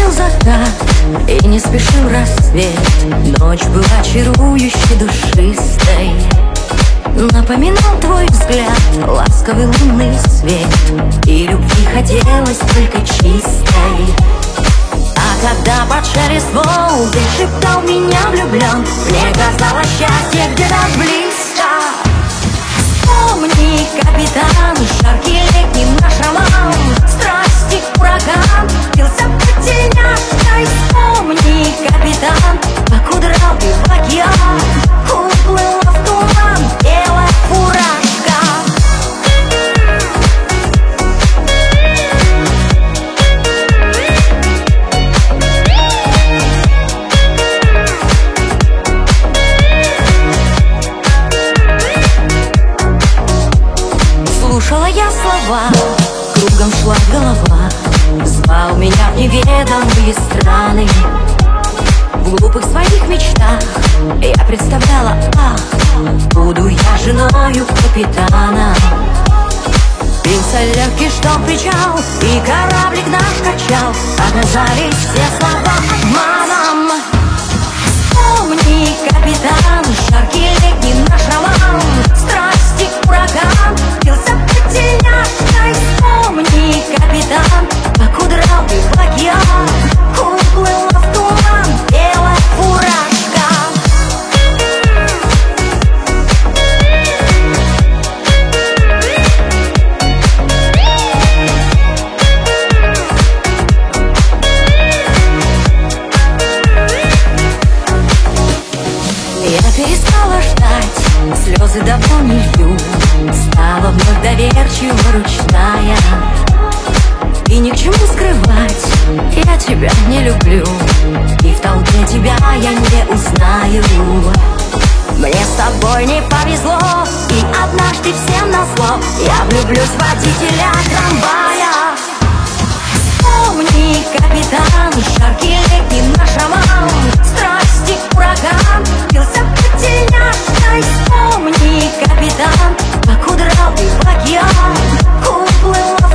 уходил закат и не спешил рассвет. Ночь была чарующей, душистой. Напоминал твой взгляд ласковый лунный свет, и любви хотелось только чистой. А когда под шелест ты шептал меня влюблен, мне казалось счастье где-то близко. Вспомни, капитан, жаркий летний наш роман, страсти ураган, бился по тельняшкой. Вспомни, капитан, покудрал ты в океан, уплыла в туман белая фуражка. Слушала я слова, кругом шла голова, звал меня в неведомые страны. В глупых своих мечтах я представляла, ах, буду я женою капитана. Бился легкий штол причал, и кораблик наш качал, оказались все слова обманом. Вспомни, капитан, жаркий летний наш роман, страсти ураган, бился по тельняшкой. Вспомни, капитан, покудрал ты в океан, уплыла в туман белая фуражка. Я перестала ждать, слезы давно не лью, стала вновь доверчива, ручная. И ни к чему скрывать, я тебя не люблю, и в толпе тебя я не узнаю. Мне с тобой не повезло, и однажды всем назло я влюблюсь в водителя трамвая. Вспомни, капитан, жаркий летний наш роман, страсти ураган, бился по тельняшкой. Вспомни, капитан, покудрал ты в океан, уплыла